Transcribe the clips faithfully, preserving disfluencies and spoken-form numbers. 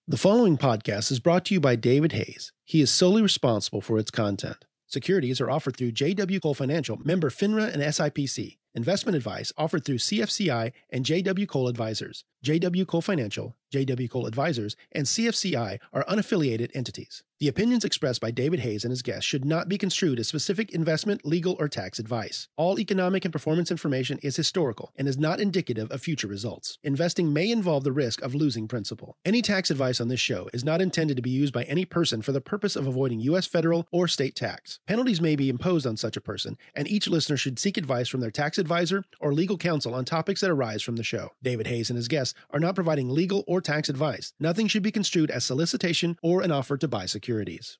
The following podcast is brought to you by David Hayes. He is solely responsible for its content. Securities are offered through J W Cole Financial, member FINRA and S I P C. Investment advice offered through C F C I and J W Cole Advisors. J W Cole Financial, J W Cole Advisors, and C F C I are unaffiliated entities. The opinions expressed by David Hayes and his guests should not be construed as specific investment, legal, or tax advice. All economic and performance information is historical and is not indicative of future results. Investing may involve the risk of losing principal. Any tax advice on this show is not intended to be used by any person for the purpose of avoiding U S federal or state tax. Penalties may be imposed on such a person, and each listener should seek advice from their tax advisor or legal counsel on topics that arise from the show. David Hayes and his guests are not providing legal or tax advice. Nothing should be construed as solicitation or an offer to buy securities.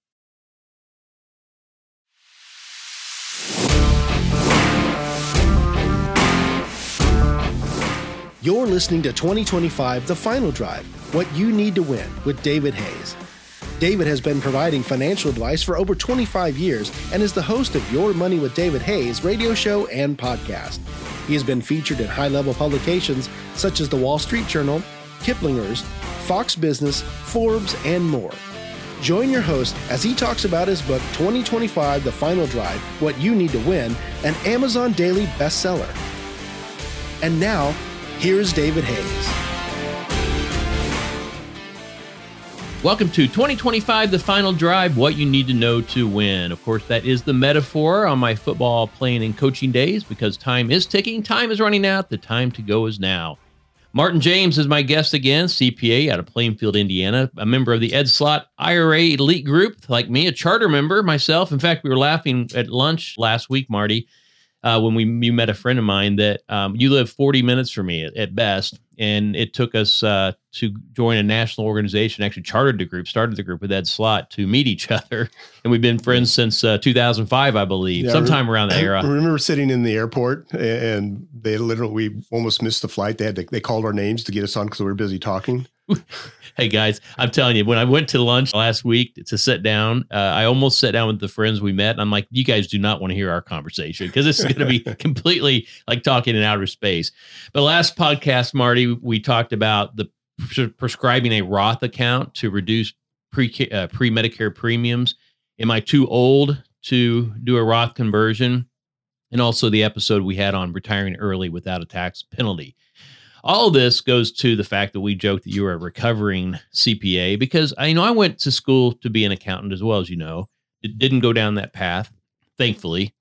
You're listening to twenty twenty-five The Final Drive, What You Need to Win with David Hayes. David has been providing financial advice for over twenty-five years and is the host of Your Money with David Hayes radio show and podcast. He has been featured in high-level publications such as the Wall Street Journal, Kiplinger's, Fox Business, Forbes, and more. Join your host as he talks about his book, twenty twenty-five The Final Drive, What You Need to Win, an Amazon daily bestseller. And now, here's David Hayes. Welcome to twenty twenty-five, The Final Drive, What You Need to Know to Win. Of course, that is the metaphor on my football playing and coaching days because time is ticking, time is running out, the time to go is now. Martin James is my guest again, C P A out of Plainfield, Indiana, a member of the Ed Slott I R A elite group, like me, a charter member myself. In fact, we were laughing at lunch last week, Marty, uh, when we you met a friend of mine that um, you live forty minutes from me at, at best. And it took us uh, to join a national organization, actually chartered the group, started the group with Ed Slott to meet each other. And we've been friends since uh, two thousand five, I believe, yeah, sometime around that era. I remember sitting in the airport and they literally, we almost missed the flight. They had to, they called our names to get us on because we were busy talking. Hey guys, I'm telling you, when I went to lunch last week to sit down, uh, I almost sat down with the friends we met. And I'm like, you guys do not want to hear our conversation because this is going to be completely like talking in outer space. But last podcast, Marty, we talked about the prescribing a Roth account to reduce pre uh, pre Medicare premiums. Am I too old to do a Roth conversion? And also the episode we had on retiring early without a tax penalty. All of this goes to the fact that we joked that you were a recovering C P A because I you know I went to school to be an accountant as well, as you know. It didn't go down that path, thankfully.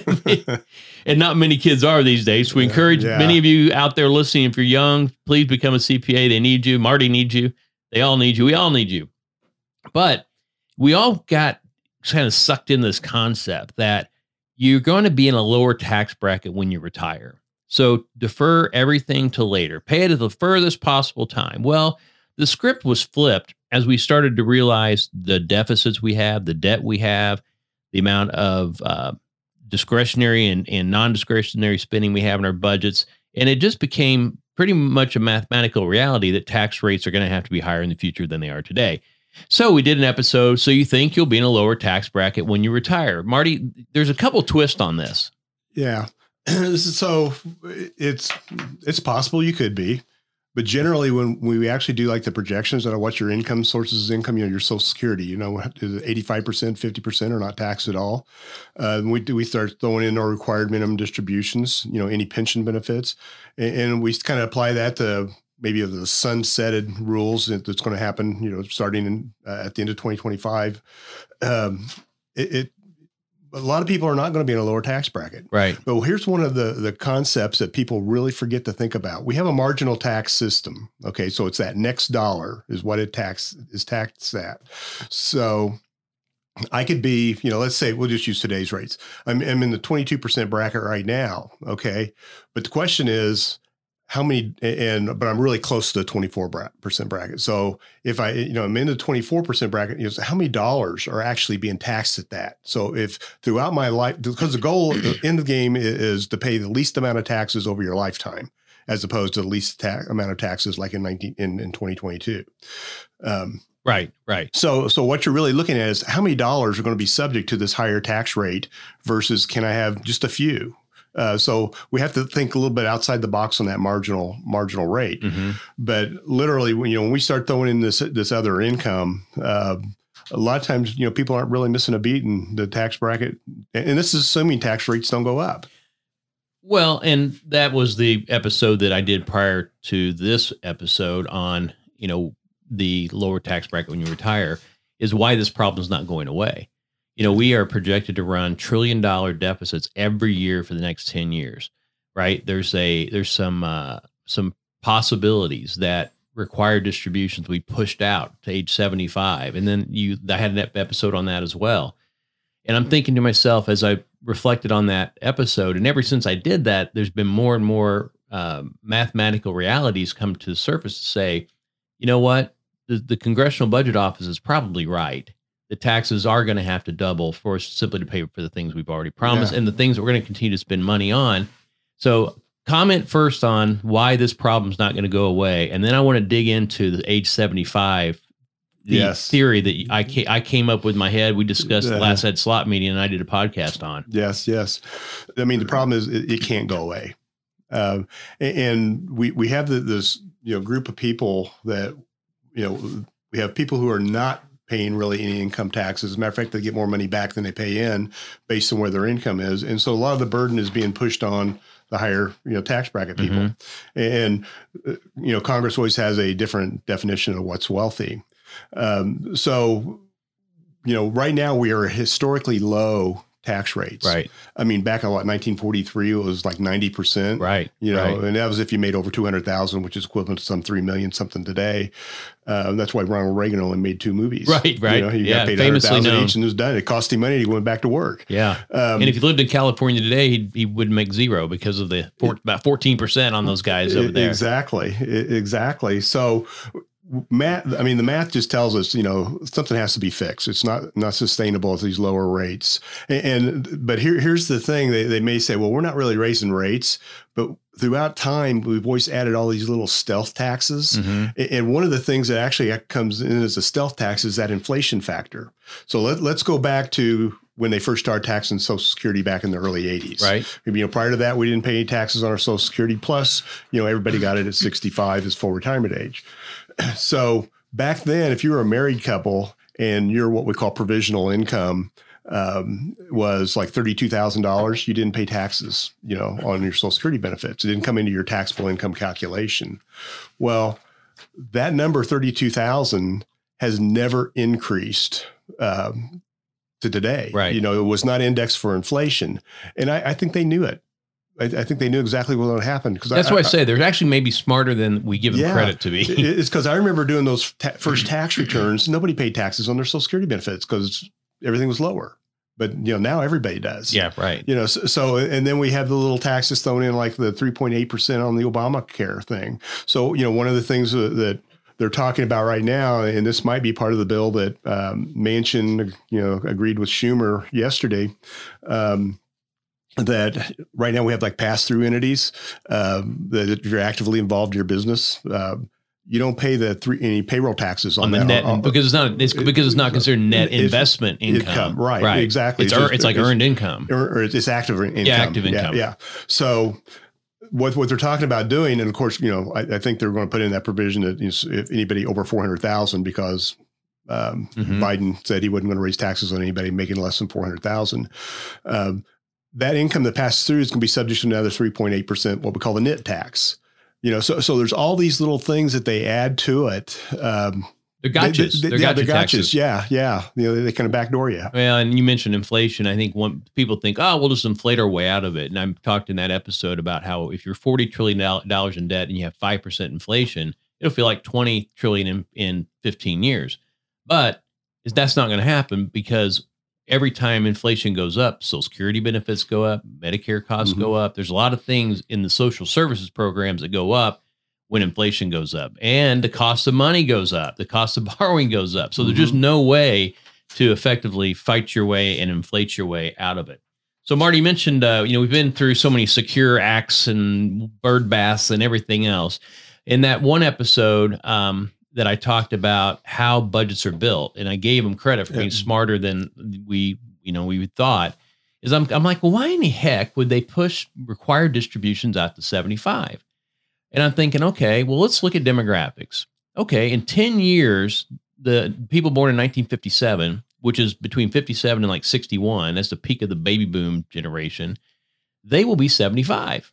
And not many kids are these days. So we encourage yeah. many of you out there listening, if you're young, please become a C P A. They need you. Marty needs you. They all need you. We all need you. But we all got kind of sucked into this concept that you're going to be in a lower tax bracket when you retire. So defer everything to later. Pay it at the furthest possible time. Well, the script was flipped as we started to realize the deficits we have, the debt we have, the amount of uh, discretionary and, and non-discretionary spending we have in our budgets. And it just became pretty much a mathematical reality that tax rates are going to have to be higher in the future than they are today. So we did an episode, So You Think You'll Be in a Lower Tax Bracket When You Retire. Marty, there's a couple twists on this. Yeah. So it's it's possible you could be, but generally when we actually do like the projections on what your income sources of income, you know, your Social Security, you know, is eighty-five percent, fifty percent are not taxed at all. Uh, we do we start throwing in our required minimum distributions, you know, any pension benefits, and, and we kind of apply that to maybe the sunsetted rules that's going to happen, you know, starting in, uh, at the end of twenty twenty-five. Um, it, it A lot of people are not going to be in a lower tax bracket. Right. But here's one of the, the concepts that people really forget to think about. We have a marginal tax system. Okay. So it's that next dollar is what it tax is taxed at. So I could be, you know, let's say we'll just use today's rates. I'm, I'm in the twenty-two percent bracket right now. Okay. But the question is, how many, and, but I'm really close to the twenty-four percent bracket. So if I, you know, I'm in the twenty-four percent bracket, you know, so how many dollars are actually being taxed at that? So if throughout my life, because the goal at the end of the game is to pay the least amount of taxes over your lifetime, as opposed to the least ta- amount of taxes like in nineteen in, in twenty twenty-two. Um, Right, right. So, so what you're really looking at is how many dollars are going to be subject to this higher tax rate versus can I have just a few? Uh, so we have to think a little bit outside the box on that marginal marginal rate. Mm-hmm. But literally, when, you know, when we start throwing in this this other income, uh, a lot of times, you know, people aren't really missing a beat in the tax bracket. And this is assuming tax rates don't go up. Well, and that was the episode that I did prior to this episode on, you know, the lower tax bracket when you retire, is why this problem is not going away. You know, we are projected to run trillion dollar deficits every year for the next ten years, right? There's a, there's some, uh, some possibilities that required distributions we pushed out to age seventy-five. And then you, I had an episode on that as well. And I'm thinking to myself, as I reflected on that episode, and ever since I did that, there's been more and more um, mathematical realities come to the surface to say, you know what, the, the Congressional Budget Office is probably right. The taxes are going to have to double for us simply to pay for the things we've already promised Yeah. and the things that we're going to continue to spend money on. So comment first on why this problem is not going to go away. And then I want to dig into the age seventy-five the Yes. theory that I came, I came up with in my head. We discussed the Uh, last Ed slot meeting, and I did a podcast on. Yes, yes. I mean, the problem is it, it can't go away. Um, and, and we we have the, this you know group of people that you know we have people who are not paying really any income taxes. As a matter of fact, they get more money back than they pay in based on where their income is, and so a lot of the burden is being pushed on the higher you know tax bracket people. Mm-hmm. And uh, you know Congress always has a different definition of what's wealthy. Um, so, you know, right now we are at historically low tax rates. Right. I mean, back in what, nineteen forty-three, it was like ninety percent. Right. You know, right. and that was if you made over two hundred thousand, which is equivalent to some three million something today. Uh, that's why Ronald Reagan only made two movies. Right, right. You know, he Yeah, got paid famously one hundred thousand known. each and it was done. It cost him money. He went back to work. Yeah. Um, And if he lived in California today, he he would make zero because of the four, about fourteen percent on those guys over there. Exactly. E- Exactly. So, math, I mean, the math just tells us, you know, something has to be fixed. It's not not sustainable at these lower rates. And, and but here here's the thing: they they may say, well, we're not really raising rates, but throughout time, we've always added all these little stealth taxes. Mm-hmm. And one of the things that actually comes in as a stealth tax is that inflation factor. So let let's go back to when they first started taxing Social Security back in the early eighties. Right. You know, prior to that, we didn't pay any taxes on our Social Security. Plus, you know, everybody got it at sixty-five as full retirement age. So back then, if you were a married couple and you're what we call provisional income um, was like thirty-two thousand dollars, you didn't pay taxes, you know, on your Social Security benefits. It didn't come into your taxable income calculation. Well, that number thirty-two thousand has never increased um, to today. Right. You know, it was not indexed for inflation. And I, I think they knew it. I, I think they knew exactly what would happen. Because That's I, why I I say they're actually maybe smarter than we give them Yeah. credit to be. It- It's because I remember doing those ta- first tax returns. Nobody paid taxes on their Social Security benefits because everything was lower. But you know now everybody does. Yeah, right. You know, so, so and then we have the little taxes thrown in, like the three point eight percent on the Obamacare thing. So you know, one of the things that, that they're talking about right now, and this might be part of the bill that um, Manchin, you know, agreed with Schumer yesterday. Um, that right now we have like pass-through entities um, that if you're actively involved in your business. Uh, you don't pay the three any payroll taxes on, On the that net, on- because it's not it's because it's not considered net It's- investment income. income, right, Right. exactly. It's It's ear- just- it's like it's- earned income. or, or it's active income. Yeah, active income. Yeah, yeah. So what what they're talking about doing, and of course, you know, I, I think they're going to put in that provision that you know, if anybody over four hundred thousand, because um, Mhm. Biden said he wasn't going to raise taxes on anybody making less than four hundred thousand. Um, that income that passes through is going to be subject to another three point eight percent, what we call the N I T tax. You know, so so there's all these little things that they add to it. Um, They're gotchas. They, they, they're yeah, gotcha they're taxes. gotchas. Yeah, yeah. You know, they, they kind of backdoor you. Well, and you mentioned inflation. I think one people think, oh, we'll just inflate our way out of it. And I talked in that episode about how if you're forty trillion dollars in debt and you have five percent inflation, it'll feel like twenty trillion in, in fifteen years. But that's not going to happen because every time inflation goes up, Social Security benefits go up, Medicare costs Mm-hmm. go up. There's a lot of things in the social services programs that go up when inflation goes up, and the cost of money goes up. The cost of borrowing goes up. So Mm-hmm. there's just no way to effectively fight your way and inflate your way out of it. So Marty, you mentioned, uh, you know, we've been through so many secure acts and bird baths and everything else. In that one episode, um, that I talked about how budgets are built, and I gave them credit for being Yeah. smarter than we, you know, we thought. is I'm, I'm like, well, why in the heck would they push required distributions out to seventy-five? And I'm thinking, okay, well, let's look at demographics. Okay, in ten years, the people born in nineteen fifty-seven, which is between fifty-seven and like sixty-one, that's the peak of the baby boom generation, they will be seventy-five.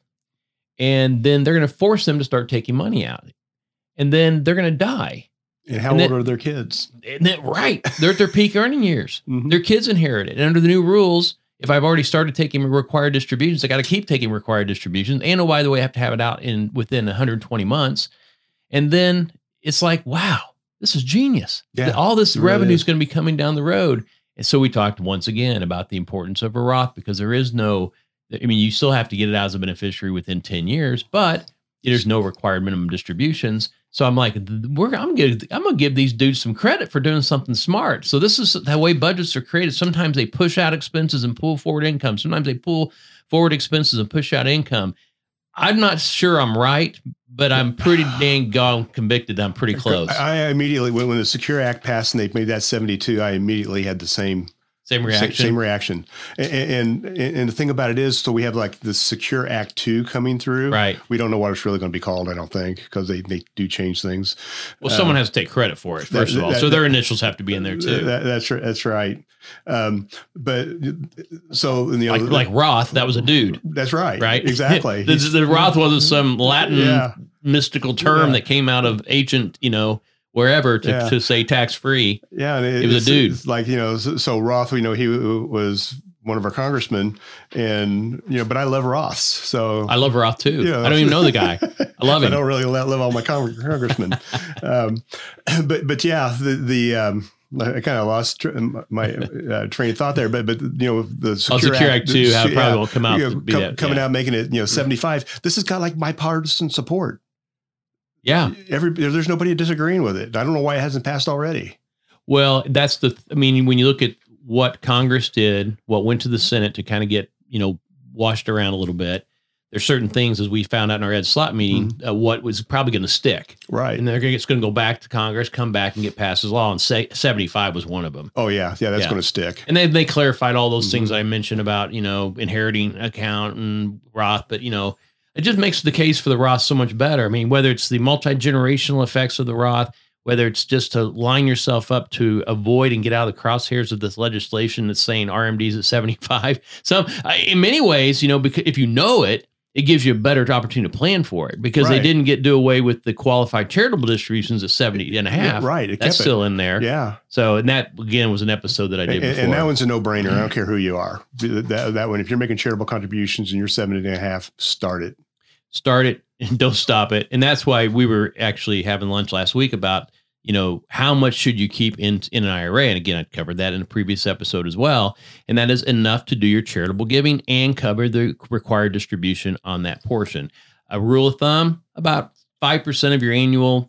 And then they're going to force them to start taking money out. And then they're going to die. And how and old then, are their kids? And then, right. They're at their peak earning years. Mm-hmm. Their kids inherit it. And under the new rules, if I've already started taking required distributions, I got to keep taking required distributions. And oh, by the way, I have to have it out in within one hundred twenty months. And then it's like, wow, this is genius. Yeah, all this really revenue is is. going to be coming down the road. And so we talked once again about the importance of a Roth, because there is no, I mean, you still have to get it out as a beneficiary within ten years, but there's no required minimum distributions. So I'm like, we're, I'm going to, I'm going to give these dudes some credit for doing something smart. So this is the way budgets are created. Sometimes they push out expenses and pull forward income. Sometimes they pull forward expenses and push out income. I'm not sure I'm right, but I'm pretty dang gone convicted. I'm pretty close. I immediately, when, when the Secure Act passed and they made that seventy-two, I immediately had the same Same reaction. Same, same reaction. And, and and the thing about it is, so we have like the Secure Act two coming through. Right. We don't know what it's really going to be called, I don't think, because they, they do change things. Well, someone uh, has to take credit for it, first that, of all. that, so their that, initials have to be in there too. That, that's that's right. Um, but so you know, like, like Roth, that was a dude. That's right. Right. Exactly. the, the Roth wasn't some Latin yeah. mystical term yeah. that came out of ancient, you know, wherever to, yeah. to say tax free. Yeah. And it, it was it's, a dude. It's like, you know, so, so Roth, you know, he was one of our congressmen, and, you know, but I love Roths. So I love Roth too. You know, I don't even know the guy. I love him. I don't really love all my con- congressmen. um, but, but yeah, the, the, um, I kind of lost tr- my uh, train of thought there, but but you know the Secure, oh, Secure Act, Act two, how it probably yeah, won't come out you know, to be com- that, coming yeah. out making it you know seventy-five. This has got like bipartisan support. Yeah, every there's nobody disagreeing with it. I don't know why it hasn't passed already. Well, that's the. I mean, when you look at what Congress did, what went to the Senate to kind of get you know washed around a little bit. There's certain things, as we found out in our Ed Slott meeting, mm-hmm. uh, what was probably going to stick. Right. And they're going to go back to Congress, come back and get passed as law. And say seventy-five was one of them. Oh, yeah. Yeah, that's yeah. going to stick. And then they clarified all those mm-hmm. things I mentioned about, you know, inheriting account and Roth. But, you know, it just makes the case for the Roth so much better. I mean, whether it's the multi-generational effects of the Roth, whether it's just to line yourself up to avoid and get out of the crosshairs of this legislation that's saying R M Ds at seventy-five. So in many ways, you know, because if you know it, it gives you a better opportunity to plan for it, because right. they didn't get do away with the qualified charitable distributions at seventy and a half. Yeah, right. It That's kept still it. in there. Yeah. So, and that again was an episode that I did and, before. And that one's a no brainer. I don't care who you are. That, that one, if you're making charitable contributions and you're seventy and a half, start it. Start it and don't stop it. And that's why we were actually having lunch last week about, you know, how much should you keep in, in an I R A? And again, I covered that in a previous episode as well. And that is enough to do your charitable giving and cover the required distribution on that portion. A rule of thumb, about five percent of your annual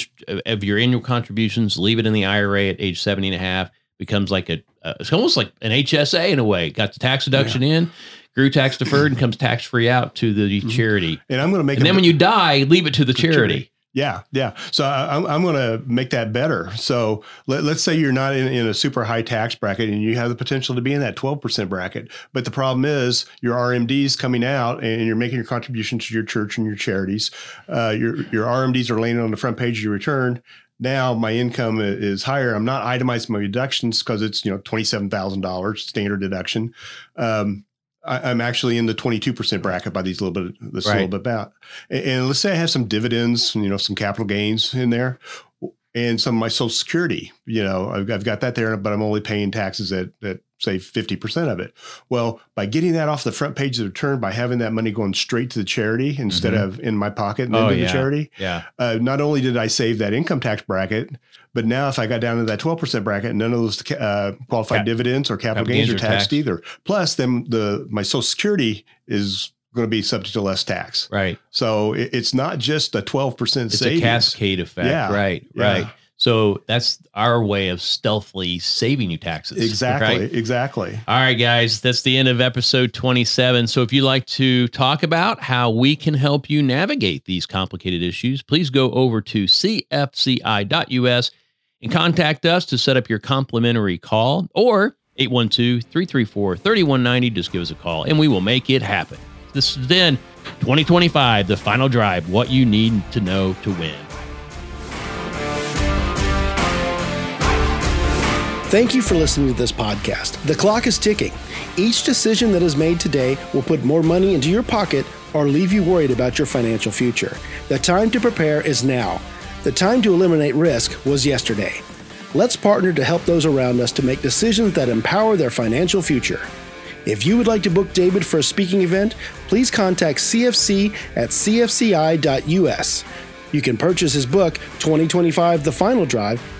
of your annual contributions, leave it in the I R A at age seventy and a half, becomes like a, uh, it's almost like an H S A in a way. Got the tax deduction yeah. in, grew tax deferred, and comes tax free out to the mm-hmm. charity. And I'm going to make And then when you die, leave it to the charity. charity. Yeah, yeah. So I, I'm I'm going to make that better. So let, let's say you're not in, in a super high tax bracket and you have the potential to be in that twelve percent bracket. But the problem is your R M Ds coming out and you're making your contributions to your church and your charities. Uh, your your R M Ds are laying on the front page of your return. Now my income is higher. I'm not itemizing my deductions because it's you know twenty-seven thousand dollars standard deduction. Um, I, I'm actually in the twenty-two percent bracket by these little bit, this right. little bit about. And, and let's say I have some dividends, you know, some capital gains in there, and some of my Social Security. You know, I've, I've got that there, but I'm only paying taxes at, at say fifty percent of it. Well, by getting that off the front page of the return, by having that money going straight to the charity instead mm-hmm. of in my pocket and oh, into yeah. the charity, yeah. Uh, not only did I save that income tax bracket, but now if I got down to that twelve percent bracket, none of those uh, qualified Cap- dividends or capital, capital gains, gains are taxed tax. either. Plus, then the my Social Security is going to be subject to less tax. Right. So it, it's not just a twelve percent it's savings. It's a cascade effect. Yeah. Right. Yeah. Right. So that's our way of stealthily saving you taxes. Exactly. Right? Exactly. All right, guys, that's the end of episode twenty-seven. So if you'd like to talk about how we can help you navigate these complicated issues, please go over to c f c i dot u s and contact us to set up your complimentary call. Or eight one two, three three four, three one nine zero. Just give us a call, and we will make it happen. This is then twenty twenty-five, the final drive, what you need to know to win. Thank you for listening to this podcast. The clock is ticking. Each decision that is made today will put more money into your pocket or leave you worried about your financial future. The time to prepare is now. The time to eliminate risk was yesterday. Let's partner to help those around us to make decisions that empower their financial future. If you would like to book David for a speaking event, please contact C F C at c f c i dot u s. You can purchase his book, twenty twenty-five, The Final Drive,